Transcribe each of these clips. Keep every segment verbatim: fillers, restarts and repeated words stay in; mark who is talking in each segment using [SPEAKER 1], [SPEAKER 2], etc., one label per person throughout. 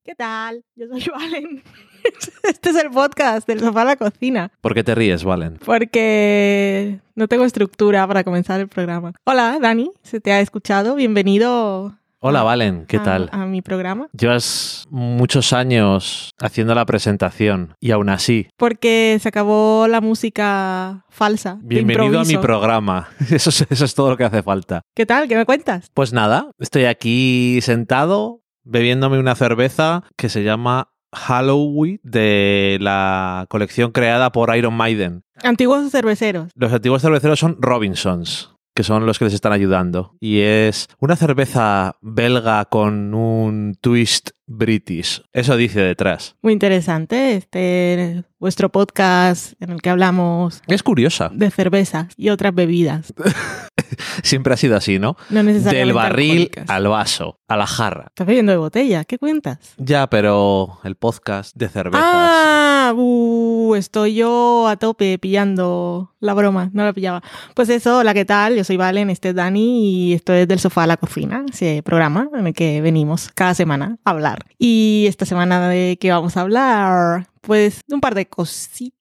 [SPEAKER 1] ¿Qué tal? Yo soy Valen. Este es el podcast del sofá a la cocina.
[SPEAKER 2] ¿Por qué te ríes, Valen?
[SPEAKER 1] Porque no tengo estructura para comenzar el programa. Hola, Dani, ¿se te ha escuchado? Bienvenido.
[SPEAKER 2] Hola, Valen, ¿qué
[SPEAKER 1] a,
[SPEAKER 2] tal?
[SPEAKER 1] A mi programa.
[SPEAKER 2] Llevas muchos años haciendo la presentación y aún así...
[SPEAKER 1] Porque se acabó la música falsa.
[SPEAKER 2] Bienvenido a mi programa. Eso es, eso es todo lo que hace falta.
[SPEAKER 1] ¿Qué tal? ¿Qué me cuentas?
[SPEAKER 2] Pues nada, estoy aquí sentado bebiéndome una cerveza que se llama Halloween de la colección creada por Iron Maiden.
[SPEAKER 1] Antiguos cerveceros.
[SPEAKER 2] Los antiguos cerveceros son Robinsons, que son los que les están ayudando. Y es una cerveza belga con un twist british. Eso dice detrás.
[SPEAKER 1] Muy interesante este vuestro podcast en el que hablamos...
[SPEAKER 2] Es curiosa.
[SPEAKER 1] De cervezas y otras bebidas.
[SPEAKER 2] Siempre ha sido así, ¿no?
[SPEAKER 1] No necesariamente
[SPEAKER 2] del barril
[SPEAKER 1] alcohólicas.
[SPEAKER 2] al vaso, a la jarra.
[SPEAKER 1] Estás bebiendo de botella, ¿qué cuentas?
[SPEAKER 2] Ya, pero el podcast de cervezas...
[SPEAKER 1] Ah, uh, estoy yo a tope pillando la broma, no la pillaba. Pues eso, hola, ¿qué tal? Yo soy Valen, este es Dani y esto es Del Sofá a la Cocina, ese programa en el que venimos cada semana a hablar. Y esta semana, ¿de qué vamos a hablar? Pues de un par de cositas.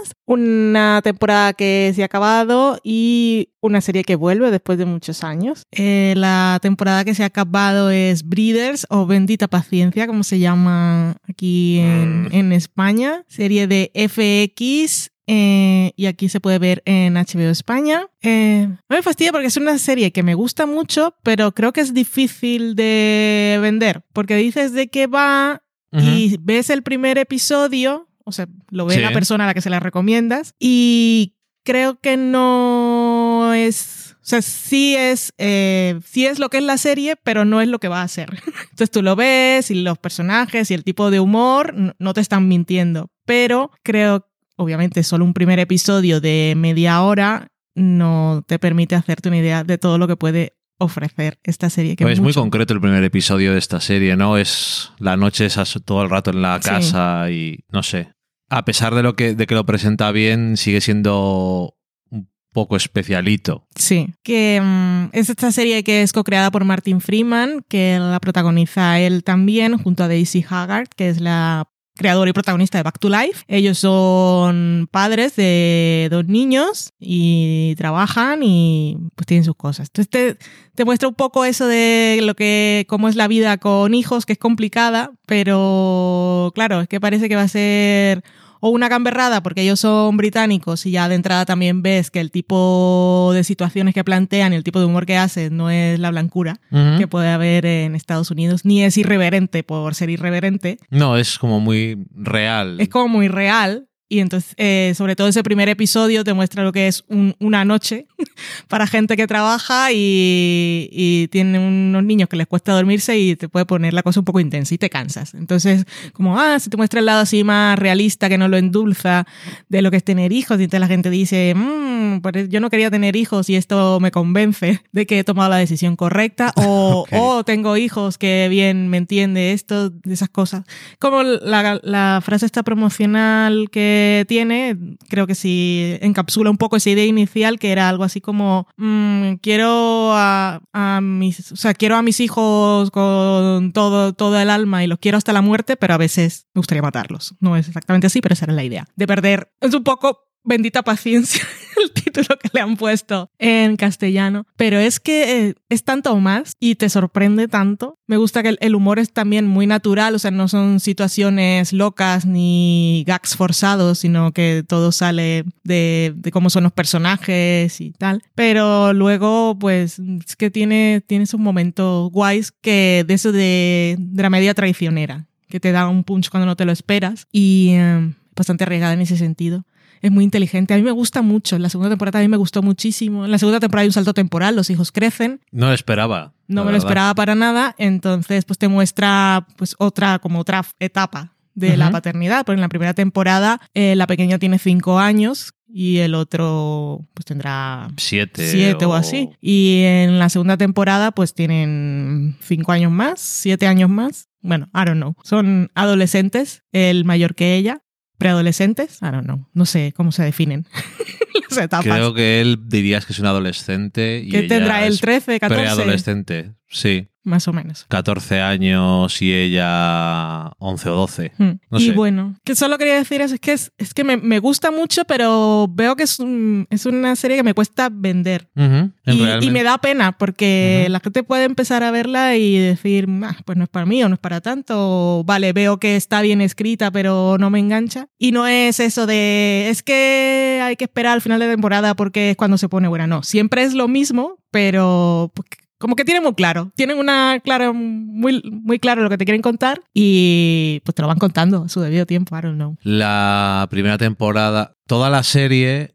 [SPEAKER 1] Una temporada que se ha acabado y una serie que vuelve después de muchos años. Eh, la temporada que se ha acabado es Breeders o Bendita Paciencia, como se llama aquí en, en España. Serie de F X. Eh, y aquí se puede ver en H B O España. Eh, no me fastidia porque es una serie que me gusta mucho, pero creo que es difícil de vender, porque dices de qué va uh-huh. y ves el primer episodio, o sea, lo ve sí. la persona a la que se la recomiendas, y creo que no es... O sea, sí es, eh, sí es lo que es la serie, pero no es lo que va a ser. Entonces tú lo ves y los personajes y el tipo de humor no, no te están mintiendo, pero creo que obviamente solo un primer episodio de media hora no te permite hacerte una idea de todo lo que puede ofrecer esta serie. Que
[SPEAKER 2] es
[SPEAKER 1] mucho.
[SPEAKER 2] muy concreto el primer episodio de esta serie, ¿no? Es la noche esa todo el rato en la casa sí. y no sé. A pesar de lo que, de que lo presenta bien, sigue siendo un poco especialito.
[SPEAKER 1] Sí, que um, es esta serie que es co-creada por Martin Freeman, que la protagoniza él también, junto a Daisy Haggard, que es la creador y protagonista de Back to Life. Ellos son padres de dos niños y trabajan y pues tienen sus cosas. Entonces te, te muestra un poco eso de lo que cómo es la vida con hijos, que es complicada, pero claro, es que parece que va a ser o una gamberrada porque ellos son británicos y ya de entrada también ves que el tipo de situaciones que plantean y el tipo de humor que hacen no es la blancura uh-huh. que puede haber en Estados Unidos, ni es irreverente por ser irreverente.
[SPEAKER 2] No, es como muy real.
[SPEAKER 1] Es como muy real. Y entonces, eh, sobre todo ese primer episodio te muestra lo que es un, una noche para gente que trabaja y, y tiene unos niños que les cuesta dormirse y te puede poner la cosa un poco intensa y te cansas. Entonces, como, ah, se te muestra el lado así más realista que no lo endulza de lo que es tener hijos. Y entonces la gente dice, mmm, pues yo no quería tener hijos y esto me convence de que he tomado la decisión correcta. O, okay. o tengo hijos que bien me entiende esto, de esas cosas. Como la, la frase esta promocional que tiene, creo que sí encapsula un poco esa idea inicial, que era algo así como mmm, quiero a, a mis, o sea, quiero a mis hijos con todo, todo el alma y los quiero hasta la muerte, pero a veces me gustaría matarlos. No es exactamente así, pero esa era la idea. De perder, es un poco Bendita Paciencia, el título que le han puesto en castellano. Pero es que eh, es tanto más y te sorprende tanto. Me gusta que el humor es también muy natural, o sea, no son situaciones locas ni gags forzados, sino que todo sale de, de cómo son los personajes y tal. Pero luego, pues, es que tiene, tiene sus momentos guays que de eso de, de la media traicionera, que te da un punch cuando no te lo esperas y eh, bastante arriesgada en ese sentido. Es muy inteligente. A mí me gusta mucho. En la segunda temporada a mí me gustó muchísimo. En la segunda temporada hay un salto temporal. Los hijos crecen.
[SPEAKER 2] No lo esperaba.
[SPEAKER 1] No me verdad. lo esperaba para nada. Entonces, pues te muestra pues otra, como otra etapa de uh-huh. la paternidad. Porque en la primera temporada eh, la pequeña tiene cinco años y el otro pues tendrá
[SPEAKER 2] siete,
[SPEAKER 1] siete o... o así. Y en la segunda temporada pues tienen cinco años más, siete años más. Bueno, I don't know. Son adolescentes, el mayor que ella. Preadolescentes, I don't know, no sé cómo se definen las etapas.
[SPEAKER 2] Creo que él dirías que es un adolescente y
[SPEAKER 1] ¿Qué
[SPEAKER 2] ella
[SPEAKER 1] tendrá él?
[SPEAKER 2] es
[SPEAKER 1] trece, catorce.
[SPEAKER 2] Preadolescente, sí.
[SPEAKER 1] más o menos.
[SPEAKER 2] catorce años y ella once o doce.
[SPEAKER 1] Mm.
[SPEAKER 2] No
[SPEAKER 1] y
[SPEAKER 2] sé.
[SPEAKER 1] bueno, que solo quería decir eso, es que, es, es que me, me gusta mucho, pero veo que es, un, es una serie que me cuesta vender.
[SPEAKER 2] Uh-huh.
[SPEAKER 1] Y,
[SPEAKER 2] Realmente...
[SPEAKER 1] y me da pena, porque
[SPEAKER 2] uh-huh.
[SPEAKER 1] la gente puede empezar a verla y decir, ah, pues no es para mí o no es para tanto, o vale, veo que está bien escrita, pero no me engancha. Y no es eso de, es que hay que esperar al final de temporada porque es cuando se pone buena. No, siempre es lo mismo, pero... Pues, como que tienen muy claro, tienen una clara, muy, muy claro lo que te quieren contar y pues te lo van contando a su debido tiempo, I don't know.
[SPEAKER 2] La primera temporada, toda la serie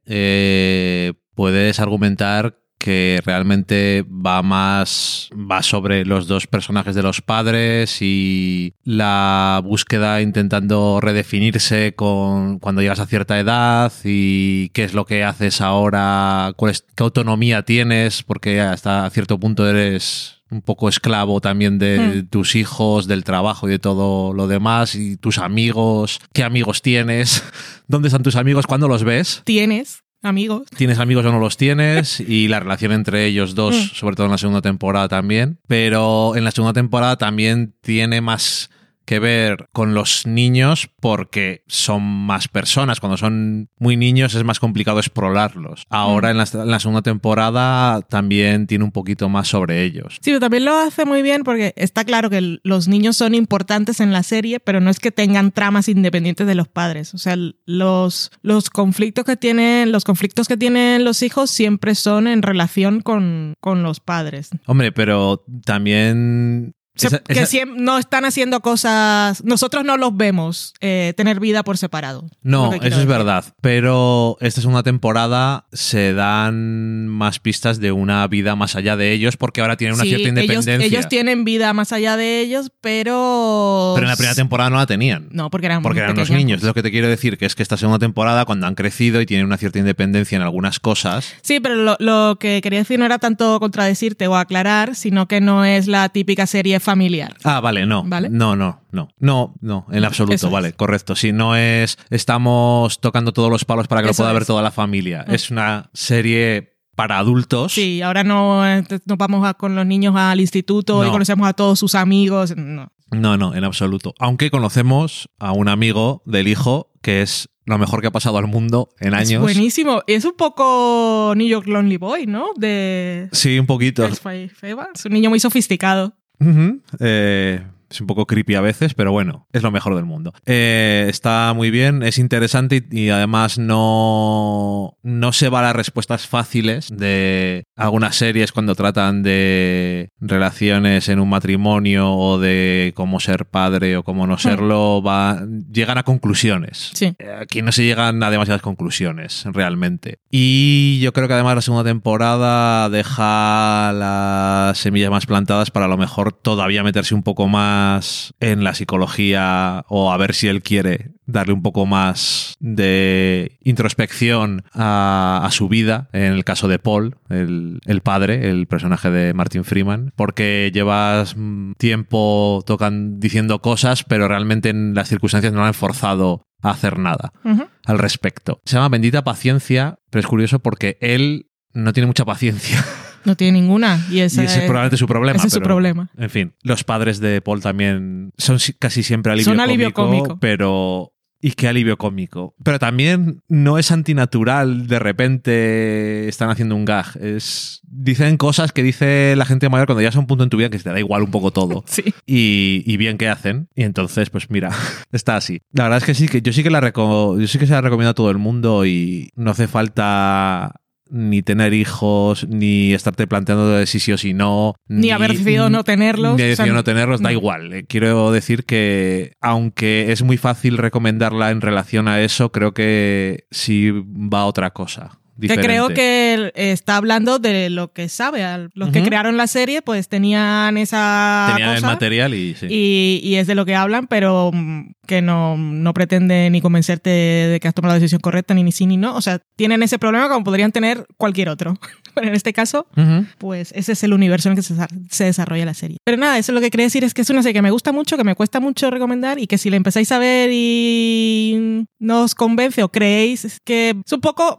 [SPEAKER 2] eh, puedes argumentar que realmente va más, va sobre los dos personajes de los padres y la búsqueda intentando redefinirse con cuando llegas a cierta edad y qué es lo que haces ahora, cuál es, qué autonomía tienes, porque hasta cierto punto eres un poco esclavo también de hmm. tus hijos, del trabajo y de todo lo demás, y tus amigos, qué amigos tienes, dónde están tus amigos, cuándo los ves.
[SPEAKER 1] Tienes amigos.
[SPEAKER 2] Tienes amigos o no los tienes, y la relación entre ellos dos, mm. sobre todo en la segunda temporada también. Pero en la segunda temporada también tiene más que ver con los niños porque son más personas. Cuando son muy niños es más complicado explorarlos. Ahora mm. en, la, en la segunda temporada también tiene un poquito más sobre ellos.
[SPEAKER 1] Sí, pero también lo hace muy bien porque está claro que los niños son importantes en la serie, pero no es que tengan tramas independientes de los padres. O sea, los, los conflictos que tienen, los conflictos que tienen los hijos siempre son en relación con, con los padres.
[SPEAKER 2] Hombre, pero también...
[SPEAKER 1] O sea, que esa... no están haciendo cosas... Nosotros no los vemos eh, tener vida por separado.
[SPEAKER 2] No, eso decir. Es verdad. Pero esta segunda temporada se dan más pistas de una vida más allá de ellos porque ahora tienen una
[SPEAKER 1] sí,
[SPEAKER 2] cierta independencia.
[SPEAKER 1] Ellos, ellos tienen vida más allá de ellos, pero...
[SPEAKER 2] Pero en la primera temporada no la tenían.
[SPEAKER 1] No, porque eran
[SPEAKER 2] Porque eran unos niños. Lo que te quiero decir que es que esta segunda temporada, cuando han crecido y tienen una cierta independencia en algunas cosas...
[SPEAKER 1] Sí, pero lo, lo que quería decir no era tanto contradecirte o aclarar, sino que no es la típica serie familiar.
[SPEAKER 2] Ah, vale, no.
[SPEAKER 1] ¿Vale?
[SPEAKER 2] No, no, no. No, no, en absoluto,
[SPEAKER 1] Eso
[SPEAKER 2] vale,
[SPEAKER 1] es.
[SPEAKER 2] Correcto. Si no es, estamos tocando todos los palos para que
[SPEAKER 1] Eso
[SPEAKER 2] lo pueda
[SPEAKER 1] es.
[SPEAKER 2] ver toda la familia.
[SPEAKER 1] Mm.
[SPEAKER 2] Es una serie para adultos.
[SPEAKER 1] Sí, ahora no nos vamos a, con los niños al instituto
[SPEAKER 2] No.
[SPEAKER 1] y conocemos a todos sus amigos. No.
[SPEAKER 2] No, no, en absoluto. Aunque conocemos a un amigo del hijo que es lo mejor que ha pasado al mundo en años.
[SPEAKER 1] Es buenísimo. Es un poco New York Lonely Boy, ¿no? De...
[SPEAKER 2] Sí, un poquito.
[SPEAKER 1] Es un niño muy sofisticado.
[SPEAKER 2] Uh-huh. Eh, es un poco creepy a veces, pero bueno, es lo mejor del mundo. Eh, está muy bien, es interesante y, y además no, no se va a las respuestas fáciles de algunas series cuando tratan de relaciones en un matrimonio o de cómo ser padre o cómo no serlo. Va, llegan a conclusiones.
[SPEAKER 1] Sí.
[SPEAKER 2] Aquí no se llegan a demasiadas conclusiones, realmente. Y yo creo que además la segunda temporada deja las semillas más plantadas para a lo mejor todavía meterse un poco más en la psicología o a ver si él quiere darle un poco más de introspección a, a su vida, en el caso de Paul, el, el padre, el personaje de Martin Freeman, porque llevas tiempo tocan, diciendo cosas, pero realmente en las circunstancias no lo han forzado a hacer nada uh-huh. al respecto. Se llama Bendita Paciencia, pero es curioso porque él no tiene mucha paciencia.
[SPEAKER 1] No tiene ninguna. Y, esa
[SPEAKER 2] y ese es probablemente su problema.
[SPEAKER 1] Ese es
[SPEAKER 2] pero,
[SPEAKER 1] su problema.
[SPEAKER 2] En fin, los padres de Paul también son casi siempre alivio,
[SPEAKER 1] son alivio
[SPEAKER 2] cómico,
[SPEAKER 1] cómico.
[SPEAKER 2] Pero... Y qué alivio cómico. Pero también no es antinatural, de repente están haciendo un gag. Es, dicen cosas que dice la gente mayor cuando llegas a un punto en tu vida que te da igual un poco todo.
[SPEAKER 1] Sí.
[SPEAKER 2] Y, y bien que hacen. Y entonces, pues mira, está así. La verdad es que sí, que yo sí que la reco- yo sí que se la recomiendo a todo el mundo y no hace falta... ni tener hijos, ni estarte planteando de si sí o si no.
[SPEAKER 1] Ni, ni haber decidido no tenerlos.
[SPEAKER 2] Ni haber decidido
[SPEAKER 1] o sea,
[SPEAKER 2] no tenerlos,
[SPEAKER 1] no.
[SPEAKER 2] Da igual. Quiero decir que, aunque es muy fácil recomendarla en relación a eso, creo que sí va a otra cosa. Diferente.
[SPEAKER 1] Que creo que está hablando de lo que sabe. Los uh-huh. que crearon la serie pues tenían esa
[SPEAKER 2] Tenían
[SPEAKER 1] cosa
[SPEAKER 2] el material y sí.
[SPEAKER 1] Y, y es de lo que hablan, pero que no, no pretende ni convencerte de que has tomado la decisión correcta, ni ni sí ni no. O sea, tienen ese problema como podrían tener cualquier otro. Pero en este caso, uh-huh. pues ese es el universo en el que se, se desarrolla la serie. Pero nada, eso es lo que quería decir, es que es una serie que me gusta mucho, que me cuesta mucho recomendar y que si la empezáis a ver y no os convence o creéis, es que es un poco...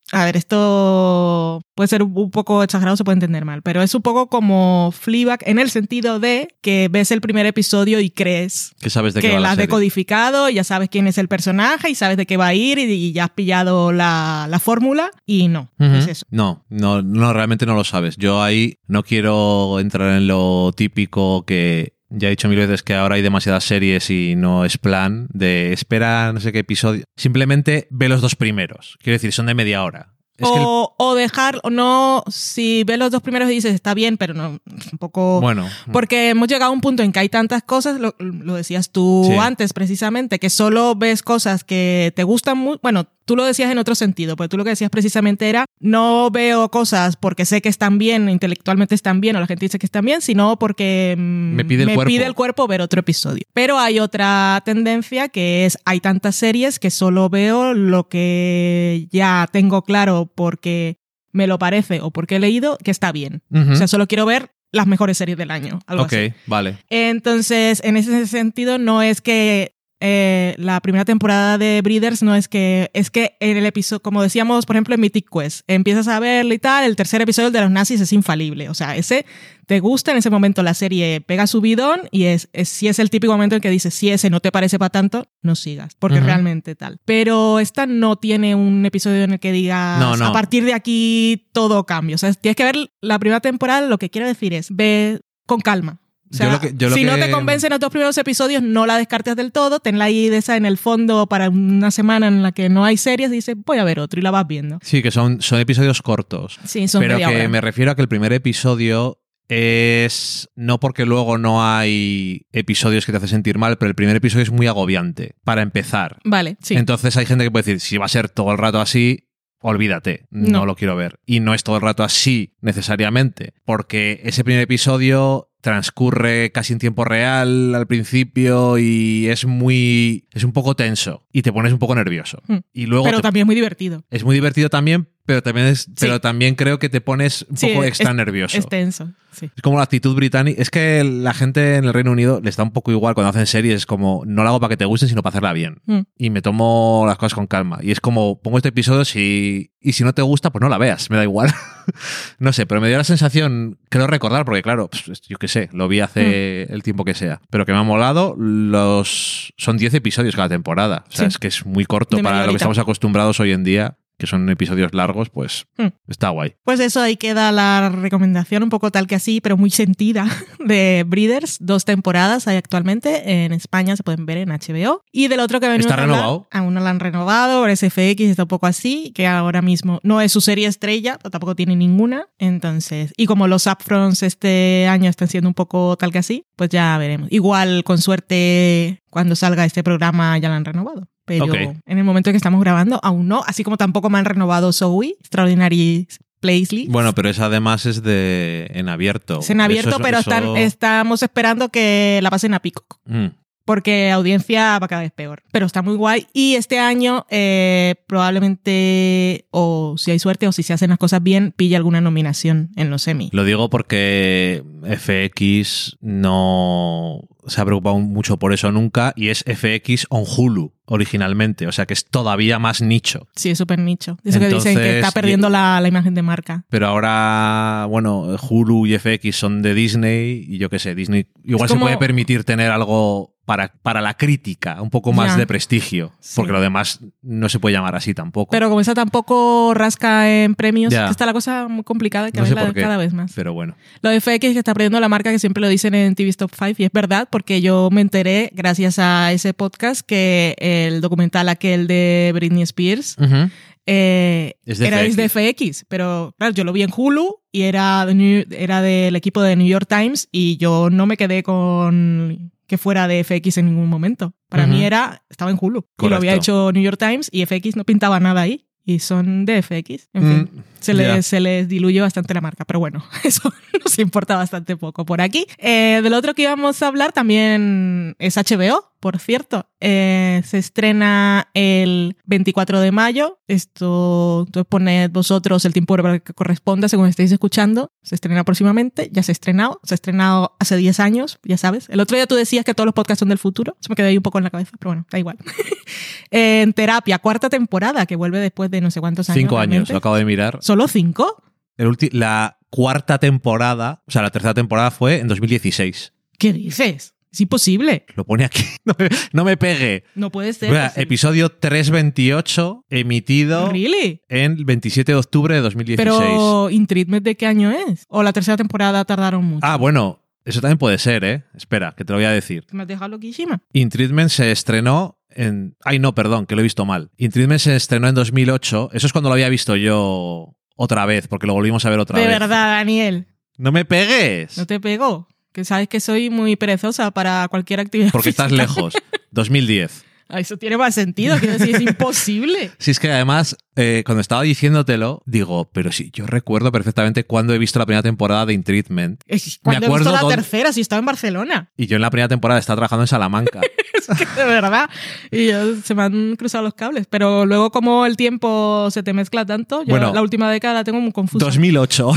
[SPEAKER 1] A ver, esto puede ser un poco exagerado, se puede entender mal, pero es un poco como Fleabag en el sentido de que ves el primer episodio y crees
[SPEAKER 2] que sabes de
[SPEAKER 1] que
[SPEAKER 2] qué va
[SPEAKER 1] la
[SPEAKER 2] la
[SPEAKER 1] has
[SPEAKER 2] serie.
[SPEAKER 1] decodificado, ya sabes quién es el personaje y sabes de qué va a ir y, y ya has pillado la, la fórmula y no,
[SPEAKER 2] Uh-huh.
[SPEAKER 1] es eso.
[SPEAKER 2] No, no, no, realmente no lo sabes. Yo ahí no quiero entrar en lo típico que ya he dicho mil veces que ahora hay demasiadas series y no es plan de espera no sé qué episodio. Simplemente ve los dos primeros. Quiero decir, son de media hora. Es
[SPEAKER 1] o,
[SPEAKER 2] que el...
[SPEAKER 1] o dejar, o no, si ves los dos primeros y dices está bien, pero no, un poco...
[SPEAKER 2] Bueno.
[SPEAKER 1] Porque hemos llegado a un punto en que hay tantas cosas, lo, lo decías tú
[SPEAKER 2] Sí.
[SPEAKER 1] antes precisamente, que solo ves cosas que te gustan mucho. Bueno, tú lo decías en otro sentido, pero tú lo que decías precisamente era no veo cosas porque sé que están bien, intelectualmente están bien, o la gente dice que están bien, sino porque
[SPEAKER 2] me pide el,
[SPEAKER 1] me
[SPEAKER 2] cuerpo.
[SPEAKER 1] pide el cuerpo ver otro episodio. Pero hay otra tendencia que es, hay tantas series que solo veo lo que ya tengo claro porque me lo parece o porque he leído que está bien.
[SPEAKER 2] Uh-huh.
[SPEAKER 1] O sea, solo quiero ver las mejores series del año. Algo
[SPEAKER 2] ok,
[SPEAKER 1] así.
[SPEAKER 2] vale.
[SPEAKER 1] Entonces, en ese sentido, no es que eh, la primera temporada de Breeders no es que, es que en el episodio, como decíamos, por ejemplo, en Mythic Quest, empiezas a verlo y tal, el tercer episodio, el de los nazis, es infalible. O sea, ese te gusta, en ese momento la serie pega su bidón y es, es si es el típico momento en que dices, si ese no te parece para tanto, no sigas, porque uh-huh. realmente tal. Pero esta no tiene un episodio en el que digas,
[SPEAKER 2] no, no.
[SPEAKER 1] a partir de aquí todo cambia. O sea, tienes que ver la primera temporada, lo que quiero decir es, ve con calma. O sea,
[SPEAKER 2] yo lo que, yo lo
[SPEAKER 1] si
[SPEAKER 2] que...
[SPEAKER 1] no te convencen los dos primeros episodios, no la descartes del todo, tenla ahí de esa en el fondo para una semana en la que no hay series y dices, voy a ver otro y la vas viendo.
[SPEAKER 2] Sí, que son, son episodios cortos.
[SPEAKER 1] Sí, son
[SPEAKER 2] pero
[SPEAKER 1] media
[SPEAKER 2] que
[SPEAKER 1] hora.
[SPEAKER 2] Me refiero a que el primer episodio es no porque luego no hay episodios que te hacen sentir mal, pero el primer episodio es muy agobiante para empezar.
[SPEAKER 1] Vale, sí.
[SPEAKER 2] Entonces hay gente que puede decir, si va a ser todo el rato así, olvídate, no, no lo quiero ver. Y no es todo el rato así necesariamente, porque ese primer episodio transcurre casi en tiempo real al principio y es muy es un poco tenso y te pones un poco nervioso.
[SPEAKER 1] Mm.
[SPEAKER 2] Y luego
[SPEAKER 1] pero
[SPEAKER 2] te,
[SPEAKER 1] también es muy divertido.
[SPEAKER 2] Es muy divertido también, pero también es, sí. pero también creo que te pones un
[SPEAKER 1] sí,
[SPEAKER 2] poco extra
[SPEAKER 1] es,
[SPEAKER 2] nervioso.
[SPEAKER 1] Es tenso, sí.
[SPEAKER 2] Es como la actitud británica. Es que la gente en el Reino Unido les da un poco igual cuando hacen series, es como no la hago para que te gusten, sino para hacerla bien.
[SPEAKER 1] Mm.
[SPEAKER 2] Y me tomo las cosas con calma. Y es como, pongo este episodio si, y si no te gusta, pues no la veas, me da igual. No sé, pero me dio la sensación, creo recordar, porque claro, pues, yo qué sé, lo vi hace mm. el tiempo que sea, pero que me ha molado. Los son diez episodios cada temporada. O sea, sí. es que es muy corto para lo que estamos acostumbrados hoy en día, que son episodios largos, pues mm. está guay.
[SPEAKER 1] Pues eso, ahí queda la recomendación un poco tal que así, pero muy sentida, de Breeders. Dos temporadas hay actualmente. En España se pueden ver en H B O. Y del otro que venimos
[SPEAKER 2] ¿Está
[SPEAKER 1] a hablar,
[SPEAKER 2] renovado?
[SPEAKER 1] Aún no lo han renovado, por S F X está un poco así, que ahora mismo no es su serie estrella, pero tampoco tiene ninguna. Entonces, y como los upfronts este año están siendo un poco tal que así, pues ya veremos. Igual, con suerte, cuando salga este programa ya lo han renovado. Pero okay. en el momento en que estamos grabando, aún no. Así como tampoco me han renovado Zoe, Extraordinary Places.
[SPEAKER 2] Bueno, pero esa además es de en abierto.
[SPEAKER 1] Es en abierto,
[SPEAKER 2] eso,
[SPEAKER 1] pero
[SPEAKER 2] eso...
[SPEAKER 1] Están, estamos esperando que la pasen a Peacock.
[SPEAKER 2] Mm.
[SPEAKER 1] Porque audiencia va cada vez peor. Pero está muy guay. Y este año eh, probablemente, o si hay suerte, o si se hacen las cosas bien, pilla alguna nominación en los Emmy.
[SPEAKER 2] Lo digo porque F X no se ha preocupado mucho por eso nunca, y es F X on Hulu originalmente, o sea que es todavía más nicho.
[SPEAKER 1] Sí, es súper nicho. Eso Entonces, que dicen que está perdiendo y, la, la imagen de marca.
[SPEAKER 2] Pero ahora, bueno, Hulu y F X son de Disney, y yo qué sé, Disney igual como... se puede permitir tener algo para, para la crítica, un poco más ya. de prestigio, sí. porque lo demás no se puede llamar así tampoco.
[SPEAKER 1] Pero como esa tampoco rasca en premios, está la cosa muy complicada, que
[SPEAKER 2] no sé
[SPEAKER 1] cada, cada vez más.
[SPEAKER 2] Pero bueno.
[SPEAKER 1] Lo de F X que está perdiendo la marca, que siempre lo dicen en T V Top cinco, y es verdad, porque yo me enteré, gracias a ese podcast, que el documental aquel de Britney Spears uh-huh. eh,
[SPEAKER 2] es de
[SPEAKER 1] era
[SPEAKER 2] F X.
[SPEAKER 1] de F X, pero claro, yo lo vi en Hulu y era, de New, era del equipo de New York Times, y yo no me quedé con que fuera de F X en ningún momento. Para uh-huh. mí era, estaba en Hulu. Correcto. Y lo había hecho New York Times, y F X no pintaba nada ahí. Y son de F X. En fin, mm, se, les, yeah. se les diluye bastante la marca. Pero bueno, eso nos importa bastante poco por aquí. Eh, del otro que íbamos a hablar también es H B O, por cierto. Eh, se estrena el veinticuatro de mayo. Esto, entonces poned vosotros el tiempo para que corresponda según estéis escuchando. Se estrena próximamente. Ya se ha estrenado. Se ha estrenado hace diez años, ya sabes. El otro día tú decías que todos los podcasts son del futuro. Eso me quedó ahí un poco en la cabeza, pero bueno, da igual. En Terapia, cuarta temporada, que vuelve después de no sé cuántos años.
[SPEAKER 2] Cinco
[SPEAKER 1] realmente.
[SPEAKER 2] años, lo acabo de mirar.
[SPEAKER 1] ¿Solo cinco?
[SPEAKER 2] El ulti- la cuarta temporada, o sea, la tercera temporada fue en dos mil dieciséis.
[SPEAKER 1] ¿Qué dices? Es imposible.
[SPEAKER 2] Lo pone aquí. No me, no me pegue.
[SPEAKER 1] No puede ser.
[SPEAKER 2] Mira,
[SPEAKER 1] posible.
[SPEAKER 2] episodio trescientos veintiocho, emitido
[SPEAKER 1] ¿Really?
[SPEAKER 2] en el veintisiete de octubre de dos mil dieciséis.
[SPEAKER 1] Pero, ¿In Treatment de qué año es? ¿O la tercera temporada tardaron mucho?
[SPEAKER 2] Ah, bueno, eso también puede ser, ¿eh? Espera, que te lo voy a decir.
[SPEAKER 1] ¿Me has dejado loquísima?
[SPEAKER 2] In Treatment se estrenó en... Ay, no, perdón, que lo he visto mal. In Treatment se estrenó en dos mil ocho. Eso es cuando lo había visto yo otra vez, porque lo volvimos a ver otra
[SPEAKER 1] De
[SPEAKER 2] vez.
[SPEAKER 1] verdad, Daniel.
[SPEAKER 2] ¡No me pegues!
[SPEAKER 1] No te pegó. Que sabes que soy muy perezosa para cualquier actividad
[SPEAKER 2] Porque
[SPEAKER 1] física.
[SPEAKER 2] estás lejos. dos mil diez.
[SPEAKER 1] Ah, eso tiene más sentido. Quiero decir, es imposible.
[SPEAKER 2] Si es que además, eh, cuando estaba diciéndotelo, digo, pero sí, yo recuerdo perfectamente cuando he visto la primera temporada de In Treatment.
[SPEAKER 1] Es cuando he visto
[SPEAKER 2] acuerdo
[SPEAKER 1] la
[SPEAKER 2] dónde-
[SPEAKER 1] tercera, si estaba en Barcelona.
[SPEAKER 2] Y yo en la primera temporada estaba trabajando en Salamanca.
[SPEAKER 1] Es que de verdad. Y yo, se me han cruzado los cables. Pero luego, como el tiempo se te mezcla tanto, yo
[SPEAKER 2] Bueno,
[SPEAKER 1] la última década la tengo muy confusa.
[SPEAKER 2] dos mil ocho.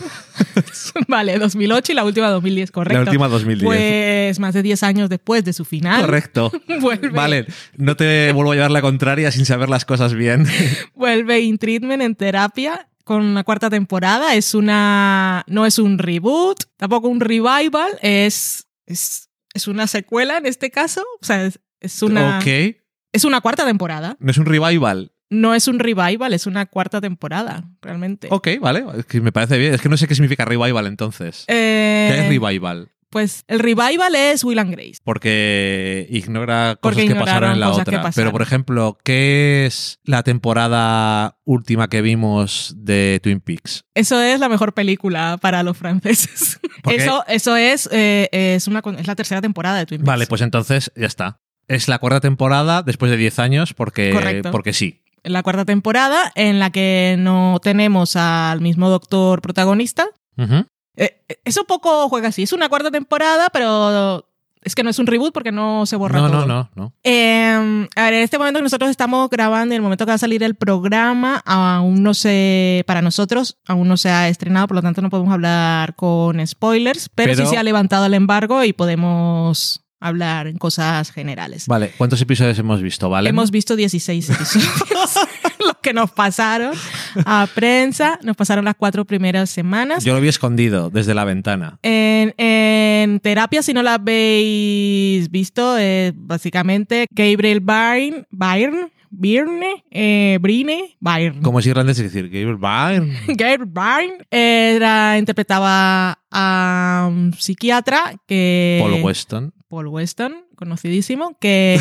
[SPEAKER 1] Vale, dos mil ocho y la última dos mil diez, correcto.
[SPEAKER 2] La última dos mil diez.
[SPEAKER 1] Pues más de diez años después de su final.
[SPEAKER 2] Correcto.
[SPEAKER 1] Vuelve,
[SPEAKER 2] Vale, no te vuelvo a llevar la contraria sin saber las cosas bien.
[SPEAKER 1] vuelve In Treatment en Terapia con una cuarta temporada. Es una... No es un reboot, tampoco un revival. Es... Es, es una secuela en este caso. O sea, es, es una...
[SPEAKER 2] Ok.
[SPEAKER 1] Es una cuarta temporada.
[SPEAKER 2] No es un revival.
[SPEAKER 1] No es un revival, es una cuarta temporada, realmente.
[SPEAKER 2] Ok, vale. Es que me parece bien. Es que no sé qué significa revival entonces.
[SPEAKER 1] Eh,
[SPEAKER 2] ¿Qué es revival?
[SPEAKER 1] Pues el revival es Will and Grace.
[SPEAKER 2] Porque ignora cosas
[SPEAKER 1] Porque
[SPEAKER 2] que
[SPEAKER 1] ignoraron
[SPEAKER 2] pasaron en la
[SPEAKER 1] cosas que
[SPEAKER 2] otra.
[SPEAKER 1] pasaron.
[SPEAKER 2] Pero, por ejemplo, ¿qué es la temporada última que vimos de Twin Peaks?
[SPEAKER 1] Eso es la mejor película para los franceses.
[SPEAKER 2] ¿Por qué?
[SPEAKER 1] Eso, eso es, eh, es, una, es la tercera temporada de Twin Peaks.
[SPEAKER 2] Vale, pues entonces ya está. Es la cuarta temporada después de diez años porque,
[SPEAKER 1] Correcto.
[SPEAKER 2] porque sí.
[SPEAKER 1] La cuarta temporada en la que no tenemos al mismo doctor protagonista.
[SPEAKER 2] Ujú.
[SPEAKER 1] Eh, eso poco juega así. Es una cuarta temporada, pero es que no es un reboot porque no se borra
[SPEAKER 2] No,
[SPEAKER 1] todo.
[SPEAKER 2] no, no, no.
[SPEAKER 1] Eh, a ver, en este momento que nosotros estamos grabando y en el momento que va a salir el programa, aún no se, para nosotros, aún no se ha estrenado, por lo tanto no podemos hablar con spoilers, pero,
[SPEAKER 2] Pero-
[SPEAKER 1] sí se ha levantado el embargo y podemos hablar en cosas generales.
[SPEAKER 2] Vale, ¿cuántos episodios hemos visto? ¿Vale?
[SPEAKER 1] Hemos visto dieciséis episodios. Los que nos pasaron a prensa, nos pasaron las cuatro primeras semanas.
[SPEAKER 2] Yo lo vi escondido desde la ventana.
[SPEAKER 1] En, en Terapia, si no la habéis visto, es básicamente Gabriel Byrne, Byrne, Byrne, eh, Brine, Byrne.
[SPEAKER 2] Como es irlandés, es decir, Gabriel Byrne.
[SPEAKER 1] Gabriel Byrne era, interpretaba a un psiquiatra que...
[SPEAKER 2] Paul Weston.
[SPEAKER 1] Paul Weston, conocidísimo, que...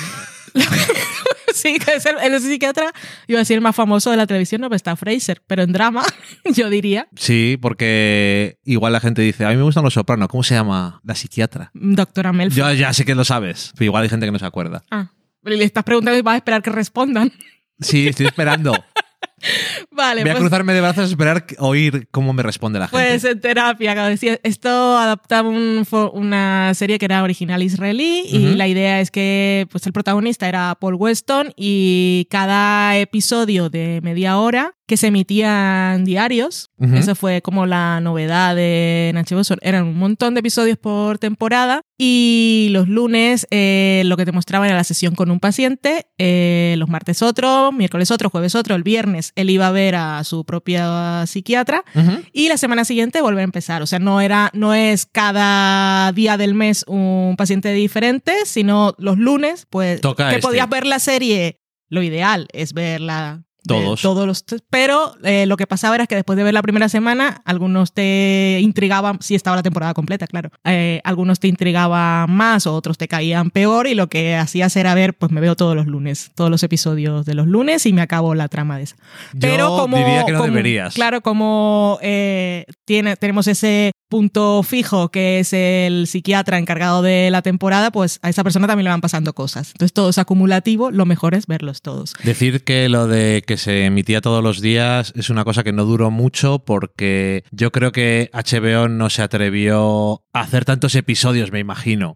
[SPEAKER 1] Sí, que es el, el psiquiatra, iba a decir el más famoso de la televisión, no, pero está Fraser, pero en drama, yo diría,
[SPEAKER 2] Sí, porque igual la gente dice, a mí me gustan los sopranos. ¿Cómo se llama la psiquiatra?
[SPEAKER 1] doctora Melfi.
[SPEAKER 2] Yo ya sé que lo sabes, pero igual hay gente que no se acuerda.
[SPEAKER 1] Ah, pero le estás preguntando y vas a esperar que respondan.
[SPEAKER 2] Sí, estoy esperando.
[SPEAKER 1] Vale,
[SPEAKER 2] Voy a
[SPEAKER 1] pues,
[SPEAKER 2] cruzarme de brazos a esperar que- oír cómo me responde la gente.
[SPEAKER 1] pues en Terapia, como decía, esto adaptaba un fo- una serie que era original israelí y
[SPEAKER 2] Ujú.
[SPEAKER 1] la idea es que pues, el protagonista era Paul Weston y cada episodio de media hora que se emitían diarios,
[SPEAKER 2] Ujú.
[SPEAKER 1] eso fue como la novedad de H B O, son- eran un montón de episodios por temporada y los lunes eh, lo que te mostraban era la sesión con un paciente, eh, los martes otro, miércoles otro, jueves otro, el viernes él iba a ver a su propia psiquiatra
[SPEAKER 2] Ujú.
[SPEAKER 1] y la semana siguiente volver a empezar. O sea, no, era, no es cada día del mes un paciente diferente, sino los lunes, pues
[SPEAKER 2] Toca
[SPEAKER 1] que
[SPEAKER 2] este.
[SPEAKER 1] podías ver la serie. Lo ideal es verla de
[SPEAKER 2] Todos.
[SPEAKER 1] todos los, pero eh, lo que pasaba era que después de ver la primera semana, algunos te intrigaban, si estaba la temporada completa, claro, eh, algunos te intrigaban más o otros te caían peor y lo que hacías era ver, pues me veo todos los lunes, todos los episodios de los lunes y me acabo la trama de esa. Pero
[SPEAKER 2] Yo
[SPEAKER 1] como,
[SPEAKER 2] diría que no
[SPEAKER 1] como-
[SPEAKER 2] deberías.
[SPEAKER 1] Claro, como eh, tiene, tenemos ese punto fijo, que es el psiquiatra encargado de la temporada, pues a esa persona también le van pasando cosas. Entonces todo es acumulativo, lo mejor es verlos todos.
[SPEAKER 2] Decir que lo de que se emitía todos los días es una cosa que no duró mucho porque yo creo que H B O no se atrevió a hacer tantos episodios, me imagino.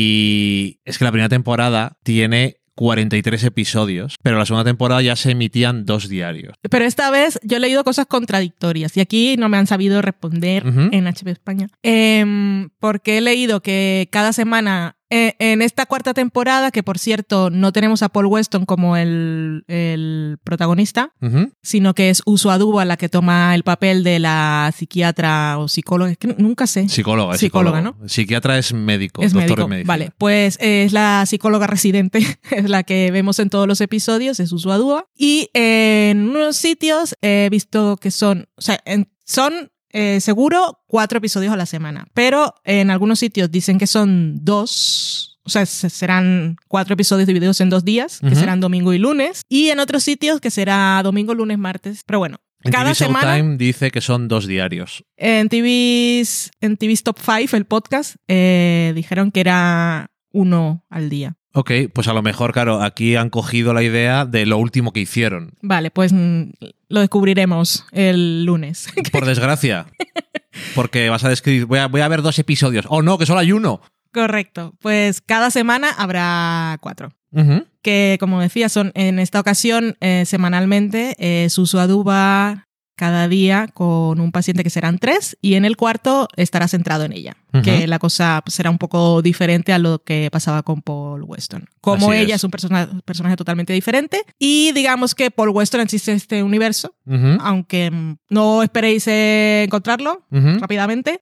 [SPEAKER 2] Y es que la primera temporada tiene cuarenta y tres episodios, pero la segunda temporada ya se emitían dos diarios.
[SPEAKER 1] Pero esta vez yo he leído cosas contradictorias y aquí no me han sabido responder uh-huh. en H B O España. Eh, porque he leído que cada semana, eh, en esta cuarta temporada, que por cierto no tenemos a Paul Weston como el, el protagonista, uh-huh. sino que es Uso Aduba la que toma el papel de la psiquiatra o psicóloga, es que nunca sé.
[SPEAKER 2] Psicóloga,
[SPEAKER 1] psicóloga,
[SPEAKER 2] psicólogo.
[SPEAKER 1] ¿no?
[SPEAKER 2] Psiquiatra es médico,
[SPEAKER 1] es
[SPEAKER 2] doctor
[SPEAKER 1] médico.
[SPEAKER 2] en medicina.
[SPEAKER 1] Vale, pues es la psicóloga residente, es la que vemos en todos los episodios, es Uso Aduba. Y en unos sitios he visto que son, o sea, en, son eh, seguro cuatro episodios a la semana, pero en algunos sitios dicen que son dos. O sea, serán cuatro episodios divididos en dos días, que uh-huh. serán domingo y lunes, y en otros sitios que será domingo, lunes, martes. Pero bueno,
[SPEAKER 2] en
[SPEAKER 1] cada
[SPEAKER 2] T V
[SPEAKER 1] semana...
[SPEAKER 2] Showtime dice que son dos diarios.
[SPEAKER 1] En T V's, en T V's Top cinco, el podcast, eh, dijeron que era uno al día.
[SPEAKER 2] Ok, pues a lo mejor, claro, aquí han cogido la idea de lo último que hicieron.
[SPEAKER 1] Vale, pues lo descubriremos el lunes.
[SPEAKER 2] Por desgracia. Porque vas a describir, voy a, voy a ver dos episodios. ¡Oh, no, que solo hay uno!
[SPEAKER 1] Correcto. Pues cada semana habrá cuatro.
[SPEAKER 2] Uh-huh.
[SPEAKER 1] Que, como decía, son en esta ocasión eh, semanalmente eh, Uso Aduba cada día con un paciente que serán tres y en el cuarto estará centrado en ella. Uh-huh. Que la cosa será un poco diferente a lo que pasaba con Paul Weston. Como Así ella es, es un persona, personaje totalmente diferente y digamos que Paul Weston existe en este universo, uh-huh. aunque no esperéis eh, encontrarlo uh-huh. rápidamente,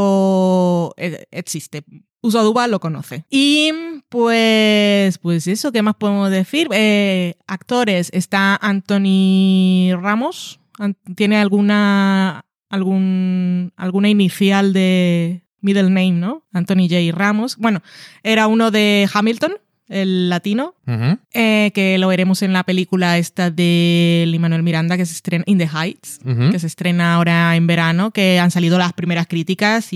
[SPEAKER 1] pero eh, existe. Uso Aduba lo conoce. Y pues, pues eso, ¿qué más podemos decir? Eh, actores, está Anthony Ramos. ¿Tiene alguna, algún, alguna inicial de middle name, no? Anthony J. Ramos. Bueno, era uno de Hamilton, el latino, uh-huh. eh, que lo veremos en la película esta de Lin-Manuel Miranda, que se estrena In the Heights, uh-huh. que se estrena ahora en verano, que han salido las primeras críticas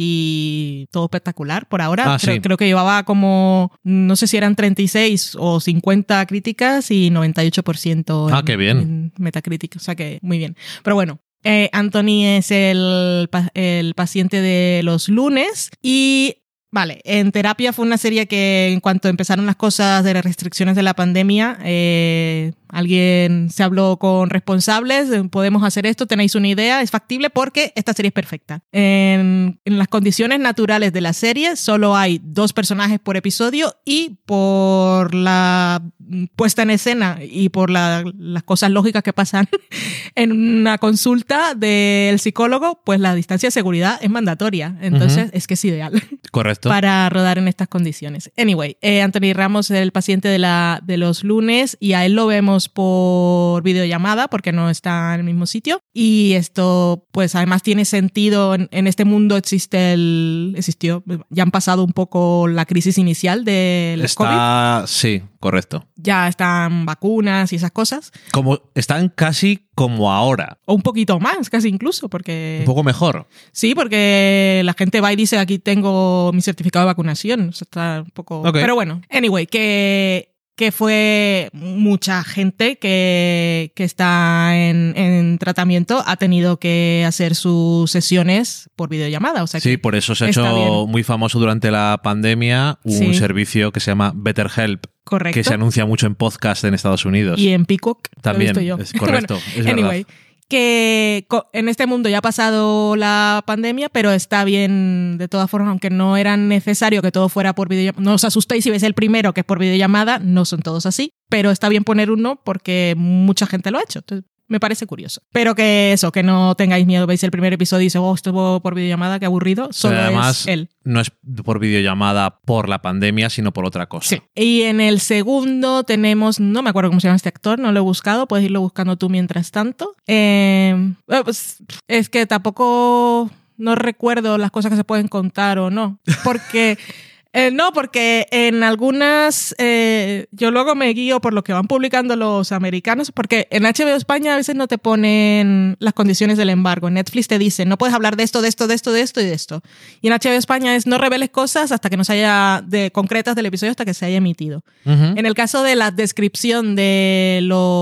[SPEAKER 1] y todo espectacular por ahora.
[SPEAKER 2] Ah,
[SPEAKER 1] creo,
[SPEAKER 2] sí.
[SPEAKER 1] creo que llevaba como, no sé si eran treinta y seis o cincuenta críticas y noventa y ocho por ciento en,
[SPEAKER 2] ah, qué bien.
[SPEAKER 1] en Metacritic, o sea que muy bien. Pero bueno, eh, Anthony es el, el paciente de los lunes y... Vale, en Terapia fue una serie que en cuanto empezaron las cosas de las restricciones de la pandemia, eh, alguien se habló con responsables, podemos hacer esto, tenéis una idea, es factible porque esta serie es perfecta. En, en las condiciones naturales de la serie solo hay dos personajes por episodio y por la puesta en escena y por la, las cosas lógicas que pasan en una consulta del psicólogo, pues la distancia de seguridad es mandatoria. Entonces, uh-huh. es que es ideal.
[SPEAKER 2] Correcto.
[SPEAKER 1] Para rodar en estas condiciones. Anyway, eh, Anthony Ramos es el paciente de, la, de los lunes y a él lo vemos por videollamada porque no está en el mismo sitio. Y esto, pues además tiene sentido. En, en este mundo existe el... Existió. Ya han pasado un poco la crisis inicial del
[SPEAKER 2] está,
[SPEAKER 1] COVID.
[SPEAKER 2] Sí, correcto.
[SPEAKER 1] Ya están vacunas y esas cosas.
[SPEAKER 2] Como están casi como ahora.
[SPEAKER 1] O un poquito más, casi incluso, porque...
[SPEAKER 2] Un poco mejor.
[SPEAKER 1] Sí, porque la gente va y dice, aquí tengo mi certificado de vacunación. O sea, está un poco...
[SPEAKER 2] Okay.
[SPEAKER 1] Pero bueno, anyway, que, que fue mucha gente que, que está en, en tratamiento ha tenido que hacer sus sesiones por videollamada. O sea,
[SPEAKER 2] sí,
[SPEAKER 1] que
[SPEAKER 2] por eso se ha hecho bien. Muy famoso durante la pandemia un sí. servicio que se llama BetterHelp.
[SPEAKER 1] Correcto.
[SPEAKER 2] Que se anuncia mucho en podcast en Estados Unidos.
[SPEAKER 1] Y en Peacock.
[SPEAKER 2] También,
[SPEAKER 1] lo he visto yo.
[SPEAKER 2] es correcto.
[SPEAKER 1] Bueno,
[SPEAKER 2] es
[SPEAKER 1] anyway,
[SPEAKER 2] verdad.
[SPEAKER 1] Que en este mundo ya ha pasado la pandemia, pero está bien de todas formas, aunque no era necesario que todo fuera por videollamada. No os asustéis si veis el primero que es por videollamada, no son todos así, pero está bien poner uno porque mucha gente lo ha hecho. Entonces, me parece curioso. Pero que eso, que no tengáis miedo, veis el primer episodio y dices, oh, estuvo por videollamada, qué aburrido. Solo
[SPEAKER 2] además,
[SPEAKER 1] es él.
[SPEAKER 2] No es por videollamada por la pandemia, sino por otra cosa.
[SPEAKER 1] Sí. Y en el segundo tenemos, no me acuerdo cómo se llama este actor, no lo he buscado, puedes irlo buscando tú mientras tanto. Eh, pues, es que tampoco no recuerdo las cosas que se pueden contar o no, porque... Eh, no, porque en algunas, eh, yo luego me guío por lo que van publicando los americanos, porque en H B O España a veces no te ponen las condiciones del embargo. En Netflix te dicen, no puedes hablar de esto, de esto, de esto, de esto y de esto. Y en H B O España es, no reveles cosas hasta que no se haya, de concretas del episodio, hasta que se haya emitido. Uh-huh. En el caso de la descripción de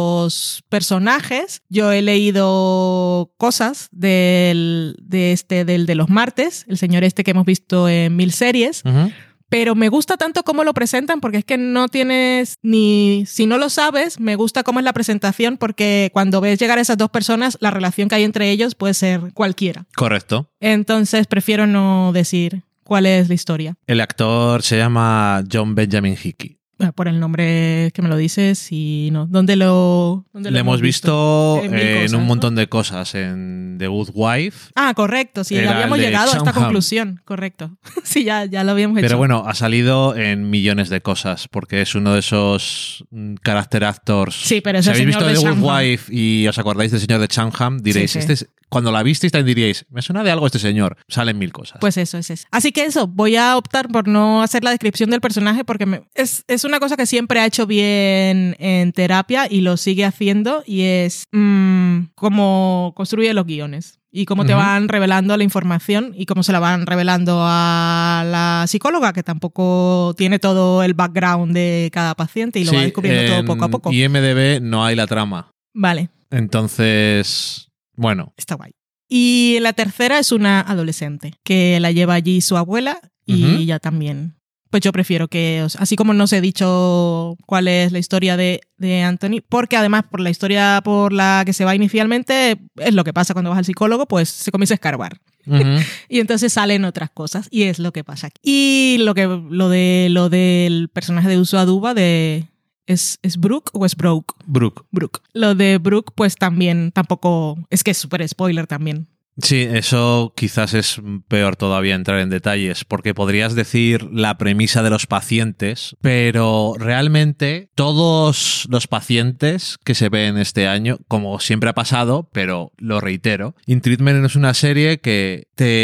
[SPEAKER 1] los personajes, yo he leído cosas del, de este, del de los martes, el señor este que hemos visto en mil series, uh-huh. Pero me gusta tanto cómo lo presentan porque es que no tienes ni... Si no lo sabes, me gusta cómo es la presentación porque cuando ves llegar a esas dos personas, la relación que hay entre ellos puede ser cualquiera.
[SPEAKER 2] Correcto.
[SPEAKER 1] Entonces prefiero no decir cuál es la historia.
[SPEAKER 2] El actor se llama John Benjamin Hickey.
[SPEAKER 1] Por el nombre que me lo dices y no. ¿Dónde lo dónde
[SPEAKER 2] Le
[SPEAKER 1] lo
[SPEAKER 2] hemos visto, visto en, eh,
[SPEAKER 1] cosas,
[SPEAKER 2] en un
[SPEAKER 1] ¿no?
[SPEAKER 2] montón de cosas. En The Good Wife.
[SPEAKER 1] Ah, correcto. Sí, ya habíamos llegado a esta conclusión. Correcto. Sí, ya, ya lo habíamos hecho.
[SPEAKER 2] Pero bueno, ha salido en millones de cosas porque es uno de esos character actors.
[SPEAKER 1] Sí, pero es
[SPEAKER 2] si
[SPEAKER 1] el
[SPEAKER 2] habéis
[SPEAKER 1] señor
[SPEAKER 2] visto
[SPEAKER 1] de
[SPEAKER 2] The Good
[SPEAKER 1] Shangham.
[SPEAKER 2] Wife y os acordáis del señor de Shangham, diréis,
[SPEAKER 1] sí, sí.
[SPEAKER 2] este es... Cuando la visteis también diríais, me suena de algo este señor. Salen mil cosas.
[SPEAKER 1] Pues eso es eso. Así que eso, voy a optar por no hacer la descripción del personaje porque me, es, es una cosa que siempre ha hecho bien en terapia y lo sigue haciendo y es mmm, cómo construye los guiones y cómo te uh-huh. van revelando la información y cómo se la van revelando a la psicóloga, que tampoco tiene todo el background de cada paciente y lo
[SPEAKER 2] sí,
[SPEAKER 1] va descubriendo todo poco a poco.
[SPEAKER 2] En I M D B no hay la trama.
[SPEAKER 1] Vale.
[SPEAKER 2] Entonces... Bueno.
[SPEAKER 1] Está guay. Y la tercera es una adolescente que la lleva allí su abuela y uh-huh. ya también. Pues yo prefiero que, así como no os he dicho cuál es la historia de, de Anthony, porque además por la historia por la que se va inicialmente, es lo que pasa cuando vas al psicólogo, pues se comienza a escarbar. Uh-huh. Y entonces salen otras cosas y es lo que pasa aquí. Y lo, que, lo, de, lo del personaje de Uso Aduba de... ¿Es, ¿Es Brooke o es Brooke?
[SPEAKER 2] Brooke.
[SPEAKER 1] Brooke. Lo de Brooke, pues también tampoco... Es que es súper spoiler también.
[SPEAKER 2] Sí, eso quizás es peor todavía entrar en detalles, porque podrías decir la premisa de los pacientes, pero realmente todos los pacientes que se ven este año, como siempre ha pasado, pero lo reitero, In Treatment es una serie que